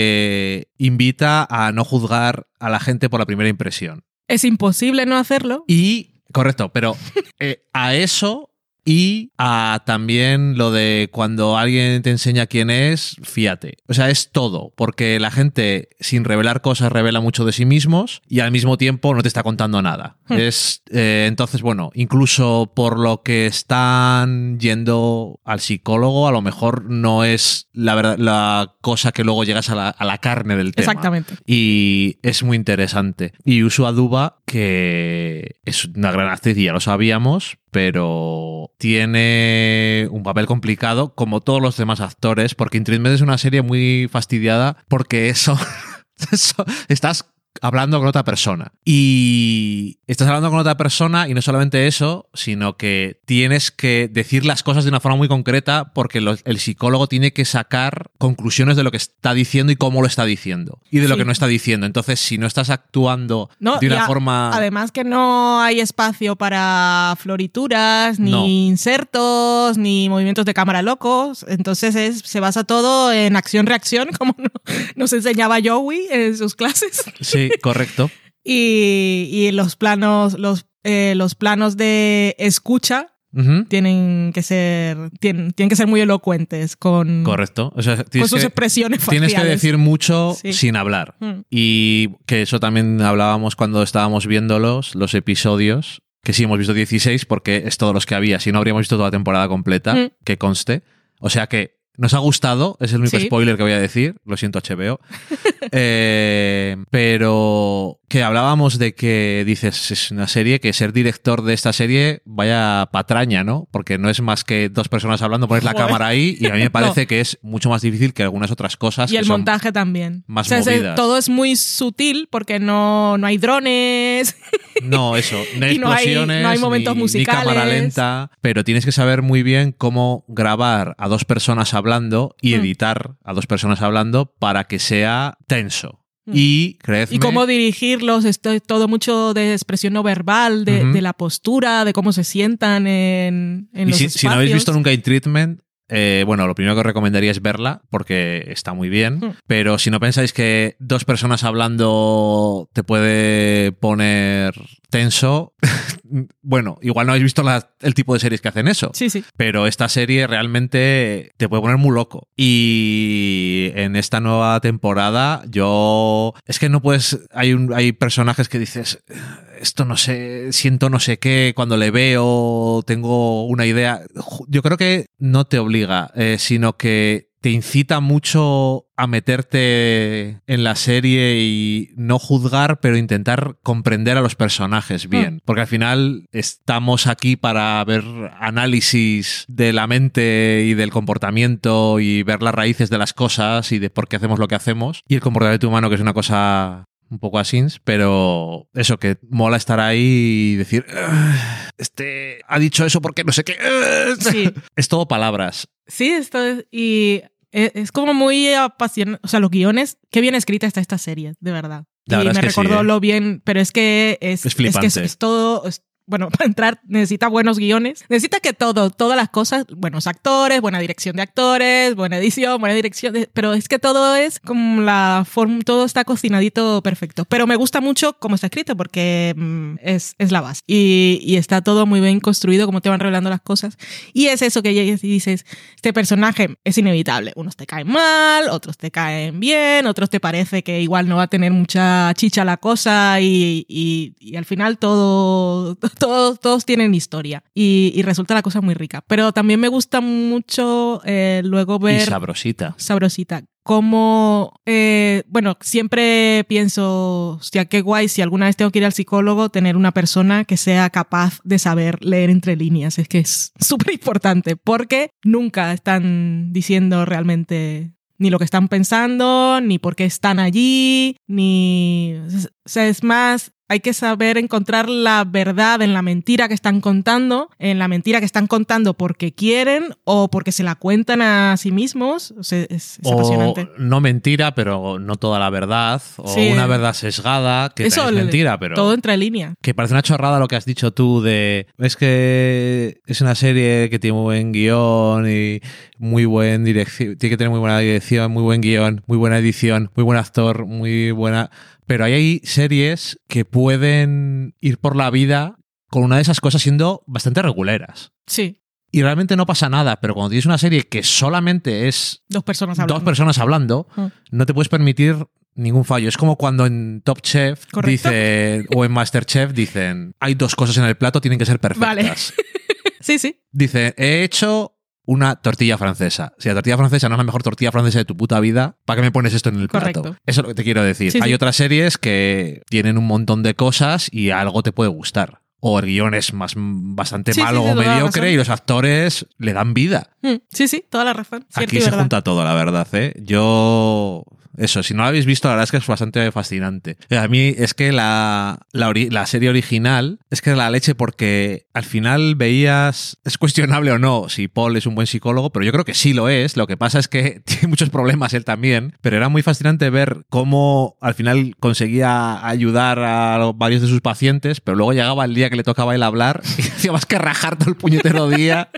[SPEAKER 2] te invita a no juzgar a la gente por la primera impresión.
[SPEAKER 1] Es imposible no hacerlo.
[SPEAKER 2] Y... Correcto, pero eh, a eso y a también lo de cuando alguien te enseña quién es, fíjate. O sea, es todo, porque la gente sin revelar cosas revela mucho de sí mismos y al mismo tiempo no te está contando nada. Hmm. Es eh, entonces, bueno, incluso por lo que están yendo al psicólogo, a lo mejor no es la, verdad, la cosa que luego llegas a la, a la carne del tema.
[SPEAKER 1] Exactamente.
[SPEAKER 2] Y es muy interesante. Y Uso Aduba, que es una gran actriz y ya lo sabíamos, pero tiene un papel complicado como todos los demás actores, porque In Treatment es una serie muy fastidiada porque eso, eso estás hablando con otra persona. Y estás hablando con otra persona y no solamente eso, sino que tienes que decir las cosas de una forma muy concreta porque lo, el psicólogo tiene que sacar conclusiones de lo que está diciendo y cómo lo está diciendo y de sí. lo que no está diciendo. Entonces, si no estás actuando no, de una
[SPEAKER 1] a,
[SPEAKER 2] forma...
[SPEAKER 1] Además que no hay espacio para florituras, ni
[SPEAKER 2] no.
[SPEAKER 1] insertos, ni movimientos de cámara locos. Entonces es, se basa todo en acción-reacción, como nos enseñaba Joey en sus clases.
[SPEAKER 2] Sí. Correcto.
[SPEAKER 1] Y, y los planos, los, eh, los planos de escucha uh-huh. tienen que ser, tienen, tienen que ser muy elocuentes con,
[SPEAKER 2] Correcto. O sea,
[SPEAKER 1] con sus
[SPEAKER 2] que,
[SPEAKER 1] expresiones faciales.
[SPEAKER 2] Tienes que decir mucho sí. sin hablar.
[SPEAKER 1] Uh-huh.
[SPEAKER 2] Y que eso también hablábamos cuando estábamos viéndolos, los episodios, que sí hemos visto dieciséis porque es todos los que había, si no habríamos visto toda la temporada completa, uh-huh. que conste. O sea que nos ha gustado, es el único sí. spoiler que voy a decir, lo siento H B O, eh, pero que hablábamos de que dices, es una serie, que ser director de esta serie vaya patraña, ¿no? Porque no es más que dos personas hablando, pones la Joder. cámara ahí y a mí me parece no. que es mucho más difícil que algunas otras cosas.
[SPEAKER 1] Y
[SPEAKER 2] que
[SPEAKER 1] el
[SPEAKER 2] son
[SPEAKER 1] montaje también.
[SPEAKER 2] Más
[SPEAKER 1] o sea,
[SPEAKER 2] movidas.
[SPEAKER 1] Es, todo es muy sutil porque no, no hay drones.
[SPEAKER 2] No, eso, no hay
[SPEAKER 1] y no
[SPEAKER 2] explosiones,
[SPEAKER 1] hay, no hay momentos
[SPEAKER 2] ni,
[SPEAKER 1] musicales.
[SPEAKER 2] ni cámara lenta, pero tienes que saber muy bien cómo grabar a dos personas hablando y mm. editar a dos personas hablando para que sea tenso. Y, creedme,
[SPEAKER 1] y cómo dirigirlos, esto es todo mucho de expresión no verbal, de, uh-huh. de la postura, de cómo se sientan en, en
[SPEAKER 2] y
[SPEAKER 1] los
[SPEAKER 2] si,
[SPEAKER 1] espacios.
[SPEAKER 2] si no habéis visto nunca In Treatment, eh, bueno, lo primero que os recomendaría es verla porque está muy bien, mm. pero si no pensáis que dos personas hablando te puede poner tenso, bueno, igual no habéis visto la, el tipo de series que hacen eso,
[SPEAKER 1] sí, sí.
[SPEAKER 2] pero esta serie realmente te puede poner muy loco. Y en esta nueva temporada yo... Es que no puedes... Hay, un, hay personajes que dices... Esto no sé, siento no sé qué, cuando le veo tengo una idea. Yo creo que no te obliga, eh, sino que te incita mucho a meterte en la serie y no juzgar, pero intentar comprender a los personajes bien. Porque al final estamos aquí para ver análisis de la mente y del comportamiento y ver las raíces de las cosas y de por qué hacemos lo que hacemos. Y el comportamiento humano, que es una cosa... un poco asins, pero eso, que mola estar ahí y decir este ha dicho eso porque no sé qué. Sí. Es todo palabras.
[SPEAKER 1] Sí, esto es, y es como muy apasionante. O sea, los guiones, qué bien escrita está esta serie, de verdad.
[SPEAKER 2] La
[SPEAKER 1] y
[SPEAKER 2] verdad
[SPEAKER 1] me
[SPEAKER 2] es que
[SPEAKER 1] recordó
[SPEAKER 2] sí, ¿eh?
[SPEAKER 1] lo bien, pero es que es,
[SPEAKER 2] es flipante.
[SPEAKER 1] Es que es, es todo... Es, bueno, para entrar necesita buenos guiones. Necesita que todo, todas las cosas, buenos actores, buena dirección de actores, buena edición, buena dirección, de, pero es que todo es como la forma, todo está cocinadito perfecto. Pero me gusta mucho cómo está escrito porque mmm, es, es la base. Y, y está todo muy bien construido, como te van revelando las cosas. Y es eso que dices, este personaje es inevitable. Unos te caen mal, otros te caen bien, otros te parece que igual no va a tener mucha chicha la cosa y, y, y al final todo... Todos, todos tienen historia y, y resulta la cosa muy rica. Pero también me gusta mucho eh, luego ver...
[SPEAKER 2] Y sabrosita.
[SPEAKER 1] Sabrosita. Como, eh, bueno, siempre pienso, hostia, qué guay, si alguna vez tengo que ir al psicólogo, tener una persona que sea capaz de saber leer entre líneas. Es que es súper importante porque nunca están diciendo realmente... ni lo que están pensando, ni por qué están allí, ni... O sea, es más, hay que saber encontrar la verdad en la mentira que están contando, en la mentira que están contando porque quieren o porque se la cuentan a sí mismos. O sea, es, es
[SPEAKER 2] o
[SPEAKER 1] apasionante.
[SPEAKER 2] No mentira, pero no toda la verdad. O sí, una verdad sesgada, que
[SPEAKER 1] eso,
[SPEAKER 2] es mentira, pero...
[SPEAKER 1] todo entre línea.
[SPEAKER 2] Que parece una chorrada lo que has dicho tú de... Es que es una serie que tiene muy buen guión y muy buen dirección. Tiene que tener muy buena dirección, muy buen guión, muy buena edición, muy buen actor, muy buena... Pero ahí hay series que pueden ir por la vida con una de esas cosas siendo bastante reguleras.
[SPEAKER 1] Sí.
[SPEAKER 2] Y realmente no pasa nada, pero cuando tienes una serie que solamente es
[SPEAKER 1] dos personas hablando,
[SPEAKER 2] dos personas hablando mm. no te puedes permitir ningún fallo. Es como cuando en Top Chef dicen, o en MasterChef dicen, hay dos cosas en el plato, tienen que ser perfectas.
[SPEAKER 1] Vale. Sí, sí.
[SPEAKER 2] Dice, he hecho... una tortilla francesa. Si la tortilla francesa no es la mejor tortilla francesa de tu puta vida, ¿para qué me pones esto en el
[SPEAKER 1] Correcto.
[SPEAKER 2] plato? Eso es lo que te quiero decir.
[SPEAKER 1] Sí,
[SPEAKER 2] Hay
[SPEAKER 1] sí.
[SPEAKER 2] otras series que tienen un montón de cosas y algo te puede gustar. O el guión es más, bastante
[SPEAKER 1] sí,
[SPEAKER 2] malo
[SPEAKER 1] sí,
[SPEAKER 2] o
[SPEAKER 1] sí,
[SPEAKER 2] mediocre y los actores le dan vida.
[SPEAKER 1] Mm, sí, sí, toda la razón.
[SPEAKER 2] Aquí se
[SPEAKER 1] verdad.
[SPEAKER 2] junta todo, la verdad, ¿eh? Yo... Eso, si no lo habéis visto, la verdad es que es bastante fascinante. A mí es que la, la, ori- la serie original es que era la leche porque al final veías... Es cuestionable o no si Paul es un buen psicólogo, pero yo creo que sí lo es. Lo que pasa es que tiene muchos problemas él también, pero era muy fascinante ver cómo al final conseguía ayudar a varios de sus pacientes, pero luego llegaba el día que le tocaba a él hablar y hacía más que rajar todo el puñetero día.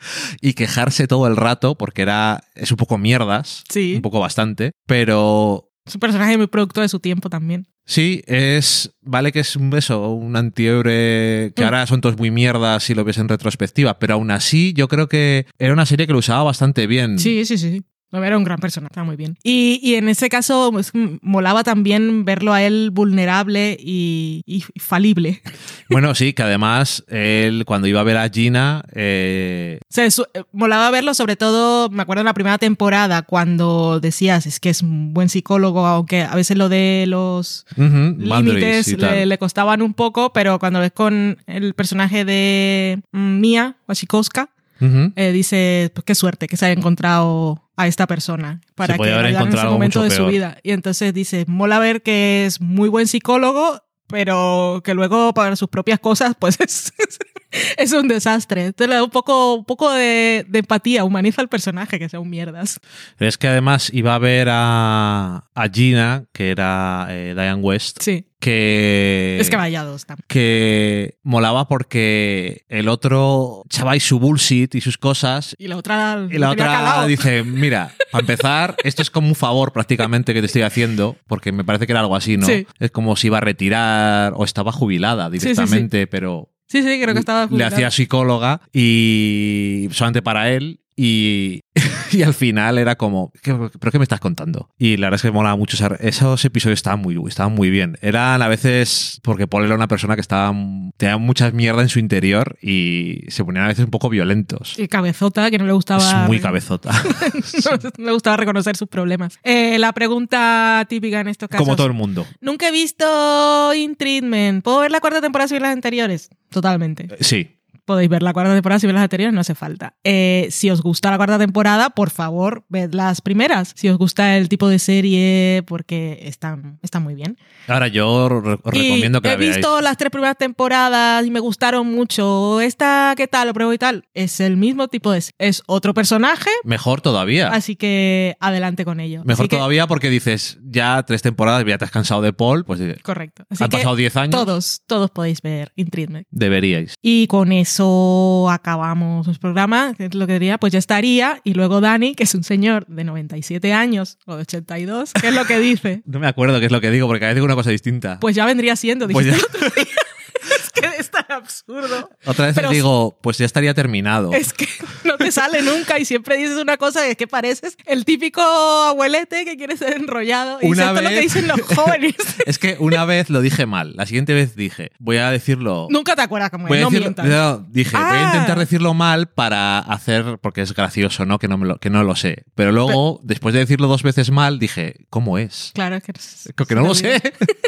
[SPEAKER 2] Y quejarse todo el rato porque era es un poco mierdas,
[SPEAKER 1] sí.
[SPEAKER 2] un poco bastante, pero...
[SPEAKER 1] Es un personaje muy producto de su tiempo también.
[SPEAKER 2] Sí, es... Vale que es un beso, un antihéroe que mm. ahora son todos muy mierdas si lo ves en retrospectiva, pero aún así yo creo que era una serie que lo usaba bastante bien.
[SPEAKER 1] Sí, sí, sí. Era un gran personaje, estaba muy bien. Y, y en ese caso pues, molaba también verlo a él vulnerable y, y falible.
[SPEAKER 2] Bueno, sí, que además él cuando iba a ver a Gina... Eh...
[SPEAKER 1] O sea, su, molaba verlo sobre todo, me acuerdo en la primera temporada cuando decías, es que es un buen psicólogo, aunque a veces lo de los
[SPEAKER 2] uh-huh,
[SPEAKER 1] límites le, le costaban un poco, pero cuando ves con el personaje de Mia Wasikowska, uh-huh. eh, dice, pues qué suerte que se haya encontrado a esta persona para que le en ese momento de peor. Su vida. Y entonces dice, mola ver que es muy buen psicólogo, pero que luego para sus propias cosas pues es, Es un desastre. Entonces le da un poco, un poco de, de empatía, humaniza al personaje, que sea un mierdas.
[SPEAKER 2] Es que además iba a ver a, a Gina, que era eh, Diane West.
[SPEAKER 1] Sí.
[SPEAKER 2] Que.
[SPEAKER 1] Es que vaya dos también.
[SPEAKER 2] Que molaba porque el otro echaba ahí su bullshit y sus cosas.
[SPEAKER 1] Y la otra.
[SPEAKER 2] Y la otra dice: mira, para empezar, esto es como un favor prácticamente que te estoy haciendo, porque me parece que era algo así, ¿no? Sí. Es como si iba a retirar o estaba jubilada directamente, sí, sí, sí. pero.
[SPEAKER 1] Sí, sí, creo que estaba jubilada.
[SPEAKER 2] Le hacía psicóloga y solamente para él. Y, y al final era como, ¿pero qué me estás contando? Y la verdad es que me molaba mucho. O sea, esos episodios estaban muy, estaban muy bien. Eran a veces, porque Paul era una persona que estaba tenía mucha mierda en su interior y se ponían a veces un poco violentos.
[SPEAKER 1] Y cabezota, que no le gustaba...
[SPEAKER 2] Es muy cabezota.
[SPEAKER 1] no, no le gustaba reconocer sus problemas. Eh, la pregunta típica en estos casos.
[SPEAKER 2] Como todo el mundo.
[SPEAKER 1] Nunca he visto In Treatment. ¿Puedo ver la cuarta temporada si ver las anteriores? Totalmente.
[SPEAKER 2] Sí.
[SPEAKER 1] Podéis ver la cuarta temporada, si ves las anteriores no hace falta. Eh, si os gusta la cuarta temporada, por favor, ved las primeras. Si os gusta el tipo de serie, porque están, están muy bien.
[SPEAKER 2] Ahora yo os recomiendo que la veáis.
[SPEAKER 1] He visto las tres primeras temporadas y me gustaron mucho. Esta, ¿qué tal? Lo pruebo y tal. Es el mismo tipo de... Es otro personaje.
[SPEAKER 2] Mejor todavía.
[SPEAKER 1] Así que adelante con ello.
[SPEAKER 2] Mejor
[SPEAKER 1] así
[SPEAKER 2] todavía
[SPEAKER 1] que,
[SPEAKER 2] porque dices, ya tres temporadas, ya te has cansado de Paul. Pues
[SPEAKER 1] correcto. Así
[SPEAKER 2] han
[SPEAKER 1] que
[SPEAKER 2] pasado diez años.
[SPEAKER 1] Todos, todos podéis ver In Treatment.
[SPEAKER 2] Deberíais.
[SPEAKER 1] Y con eso acabamos el programa, que es lo que diría, pues ya estaría. Y luego Dani, que es un señor de noventa y siete años o de ochenta y dos, ¿qué es lo que dice?
[SPEAKER 2] No me acuerdo qué es lo que digo, porque cada vez digo una cosa distinta.
[SPEAKER 1] Pues ya vendría siendo,
[SPEAKER 2] pues
[SPEAKER 1] dijiste
[SPEAKER 2] ya...
[SPEAKER 1] el otro día. Es que es tan absurdo.
[SPEAKER 2] Otra vez
[SPEAKER 1] Pero
[SPEAKER 2] te digo, pues ya estaría terminado.
[SPEAKER 1] Es que no te sale nunca y siempre dices una cosa y es que pareces el típico abuelete que quiere ser enrollado. Y
[SPEAKER 2] una
[SPEAKER 1] esto
[SPEAKER 2] vez...
[SPEAKER 1] es lo que dicen los jóvenes.
[SPEAKER 2] Es que una vez lo dije mal. La siguiente vez dije, voy a decirlo...
[SPEAKER 1] Nunca te acuerdas cómo
[SPEAKER 2] es,
[SPEAKER 1] no
[SPEAKER 2] decirlo...
[SPEAKER 1] mientas.
[SPEAKER 2] No, dije,
[SPEAKER 1] ah.
[SPEAKER 2] voy a intentar decirlo mal para hacer... Porque es gracioso, ¿no? Que no, me lo, que no lo sé. Pero luego, Pero... después de decirlo dos veces mal, dije, ¿cómo es?
[SPEAKER 1] Claro, es que...
[SPEAKER 2] Es que no lo sé.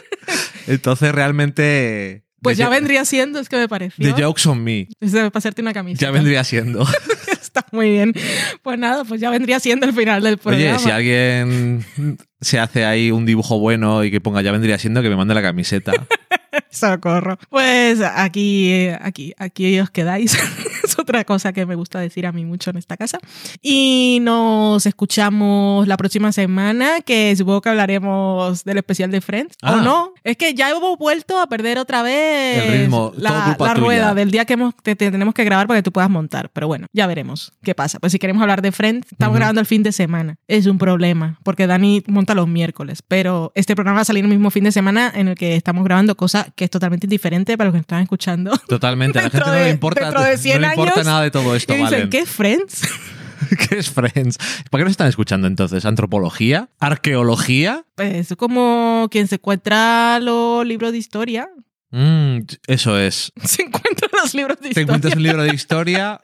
[SPEAKER 2] Entonces, realmente...
[SPEAKER 1] Pues ya vendría siendo, es que me pareció.
[SPEAKER 2] The joke's on me.
[SPEAKER 1] Es de pasarte una camiseta.
[SPEAKER 2] Ya vendría siendo.
[SPEAKER 1] Está muy bien. Pues nada, pues ya vendría siendo el final del programa.
[SPEAKER 2] Oye, si alguien se hace ahí un dibujo bueno y que ponga ya vendría siendo, que me mande la camiseta.
[SPEAKER 1] Socorro. Pues aquí, aquí, aquí os quedáis. Es otra cosa que me gusta decir a mí mucho en esta casa. Y nos escuchamos la próxima semana, que supongo que hablaremos del especial de Friends. Ah. ¿O no? Es que ya hemos vuelto a perder otra vez
[SPEAKER 2] el ritmo,
[SPEAKER 1] la, la rueda del día que hemos, te, te tenemos que grabar para que tú puedas montar. Pero bueno, ya veremos qué pasa. Pues si queremos hablar de Friends, estamos uh-huh. grabando el fin de semana. Es un problema, porque Dani monta los miércoles. Pero este programa va a salir el mismo fin de semana en el que estamos grabando, cosa que es totalmente diferente para los que nos están escuchando.
[SPEAKER 2] Totalmente, a la gente de, no le importa,
[SPEAKER 1] dentro de cien
[SPEAKER 2] no le importa
[SPEAKER 1] años,
[SPEAKER 2] nada de todo esto.
[SPEAKER 1] Y dicen,
[SPEAKER 2] Valen.
[SPEAKER 1] ¿qué es Friends?
[SPEAKER 2] ¿Qué es Friends? ¿Para qué nos están escuchando entonces? ¿Antropología? ¿Arqueología?
[SPEAKER 1] Pues es como quien se encuentra los libros de historia.
[SPEAKER 2] Mm, eso es.
[SPEAKER 1] Se encuentran los libros de historia.
[SPEAKER 2] Te encuentras un libro de historia...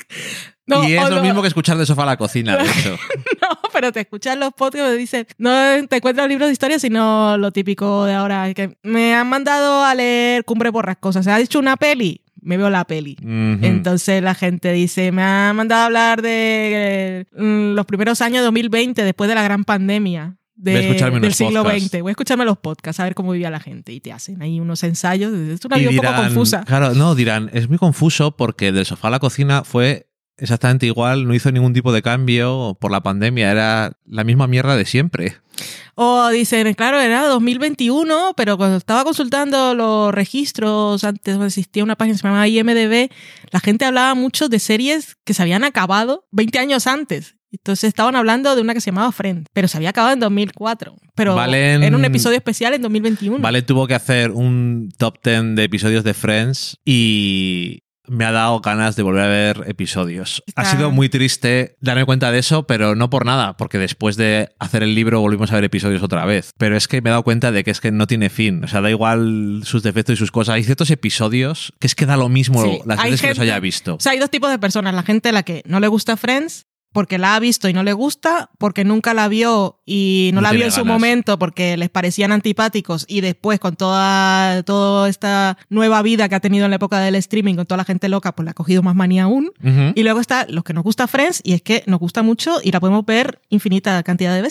[SPEAKER 2] No, y es lo no. mismo que escuchar de sofá a la cocina, de hecho.
[SPEAKER 1] No, pero te escuchas los podcasts y dicen, no te encuentras libros de historia, sino lo típico de ahora, que me han mandado a leer Cumbre Borrascosa. ¿Se ha dicho una peli? Me veo la peli. Uh-huh. Entonces la gente dice, me ha mandado a hablar de eh, los primeros años de dos mil veinte, después de la gran pandemia. De, del siglo
[SPEAKER 2] podcasts.
[SPEAKER 1] veinte. Voy a escucharme los podcasts, a ver cómo vivía la gente. Y te hacen ahí unos ensayos. Es una vida un poco confusa.
[SPEAKER 2] Claro, no, dirán, es muy confuso porque del sofá a la cocina fue exactamente igual, no hizo ningún tipo de cambio por la pandemia, era la misma mierda de siempre.
[SPEAKER 1] O dicen, claro, era dos mil veintiuno, pero cuando estaba consultando los registros, antes existía una página que se llamaba I M D B, la gente hablaba mucho de series que se habían acabado veinte años antes. Entonces estaban hablando de una que se llamaba Friends, pero se había acabado en dos mil cuatro. Pero Valen, en un episodio especial en dos mil veintiuno.
[SPEAKER 2] Vale, tuvo que hacer un top diez de episodios de Friends y me ha dado ganas de volver a ver episodios. Está... Ha sido muy triste darme cuenta de eso, pero no por nada, porque después de hacer el libro volvimos a ver episodios otra vez. Pero es que me he dado cuenta de que es que no tiene fin. O sea, da igual sus defectos y sus cosas. Hay ciertos episodios que es que da lo mismo sí, las veces gente, que los haya visto.
[SPEAKER 1] O sea, hay dos tipos de personas. La gente a la que no le gusta Friends porque la ha visto y no le gusta, porque nunca la vio y no, no la vio en ganas. Su momento porque les parecían antipáticos y después con toda, toda esta nueva vida que ha tenido en la época del streaming, con toda la gente loca, pues le ha cogido más manía aún. Uh-huh. Y luego está los que nos gusta Friends y es que nos gusta mucho y la podemos ver infinita cantidad de veces.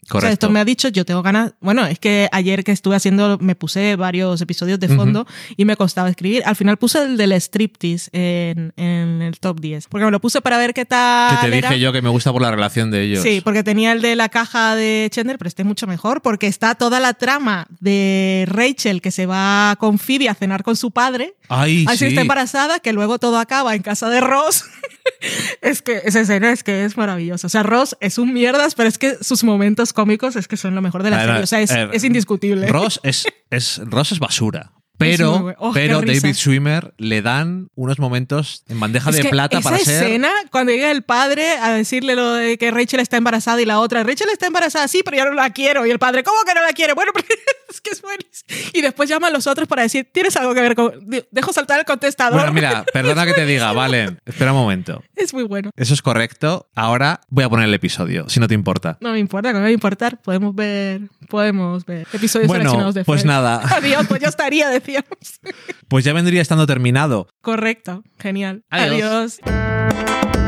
[SPEAKER 2] Correcto.
[SPEAKER 1] O sea, esto me ha dicho, yo tengo ganas... Bueno, es que ayer que estuve haciendo, me puse varios episodios de fondo uh-huh. y me costaba escribir. Al final puse el del striptease en, en el top diez. Porque me lo puse para ver qué tal
[SPEAKER 2] Que te
[SPEAKER 1] era.
[SPEAKER 2] dije yo que me gusta por la relación de ellos.
[SPEAKER 1] Sí, porque tenía el de la caja de Chandler, pero este es mucho mejor porque está toda la trama de Rachel que se va con Phoebe a cenar con su padre.
[SPEAKER 2] Ay,
[SPEAKER 1] Así
[SPEAKER 2] sí.
[SPEAKER 1] está embarazada, que luego todo acaba en casa de Ross. Es que esa escena es que es maravillosa. O sea, Ross es un mierdas, pero es que sus momentos cómicos es que son lo mejor de la serie. O sea, es, eh, es indiscutible.
[SPEAKER 2] Ross es, es, Ross es basura. Pero,
[SPEAKER 1] bueno. oh,
[SPEAKER 2] pero David Schwimmer le dan unos momentos en bandeja
[SPEAKER 1] es
[SPEAKER 2] de
[SPEAKER 1] que
[SPEAKER 2] plata
[SPEAKER 1] esa
[SPEAKER 2] para ser...
[SPEAKER 1] escena, cuando llega el padre a decirle lo de que Rachel está embarazada y la otra, Rachel está embarazada, sí, pero yo no la quiero. Y el padre, ¿cómo que no la quiere? Bueno, pero es que es buenísimo. Y después llaman a los otros para decir, ¿tienes algo que ver con...? Dejo saltar el contestador.
[SPEAKER 2] Bueno, mira, perdona que te diga, vale, espera un momento.
[SPEAKER 1] Es muy bueno.
[SPEAKER 2] Eso es correcto. Ahora voy a poner el episodio, si no te importa.
[SPEAKER 1] No me importa, no me va a importar. Podemos ver, podemos ver episodios
[SPEAKER 2] bueno,
[SPEAKER 1] seleccionados de
[SPEAKER 2] pues
[SPEAKER 1] Friends.
[SPEAKER 2] nada.
[SPEAKER 1] Adiós, pues ya estaría, decíamos.
[SPEAKER 2] Pues ya vendría estando terminado.
[SPEAKER 1] Correcto, genial.
[SPEAKER 2] Adiós.
[SPEAKER 1] Adiós.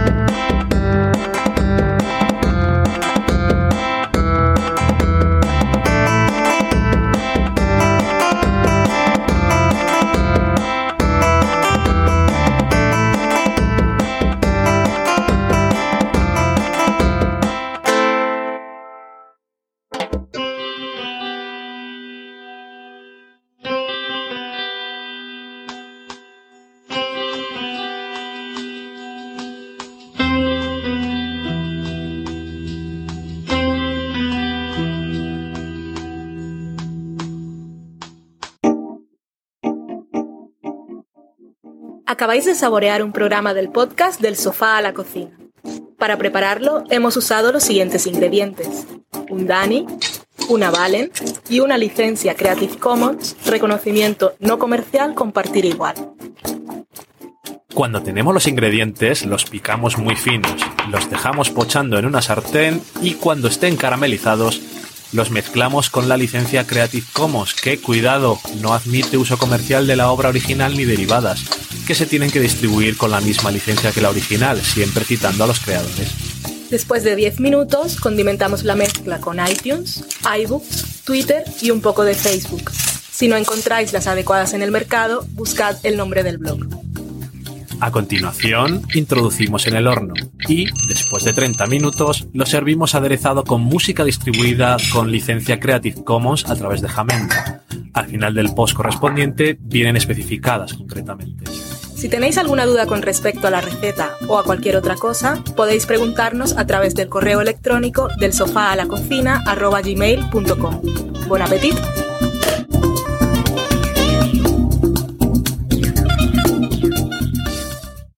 [SPEAKER 3] Acabáis de saborear un programa del podcast Del Sofá a la Cocina. Para prepararlo hemos usado los siguientes ingredientes: un Dani, una Valen y una licencia Creative Commons, reconocimiento no comercial, compartir igual.
[SPEAKER 4] Cuando tenemos los ingredientes, los picamos muy finos, los dejamos pochando en una sartén y cuando estén caramelizados, los mezclamos con la licencia Creative Commons, que, cuidado, no admite uso comercial de la obra original ni derivadas, que se tienen que distribuir con la misma licencia que la original, siempre citando a los creadores.
[SPEAKER 3] Después de diez minutos, condimentamos la mezcla con iTunes, iBooks, Twitter y un poco de Facebook. Si no encontráis las adecuadas en el mercado, buscad el nombre del blog.
[SPEAKER 4] A continuación, introducimos en el horno y, después de treinta minutos, lo servimos aderezado con música distribuida con licencia Creative Commons a través de Jamendo. Al final del post correspondiente vienen especificadas concretamente.
[SPEAKER 3] Si tenéis alguna duda con respecto a la receta o a cualquier otra cosa, podéis preguntarnos a través del correo electrónico del sofá a la cocina arroba gmail punto com. ¡Buen apetito!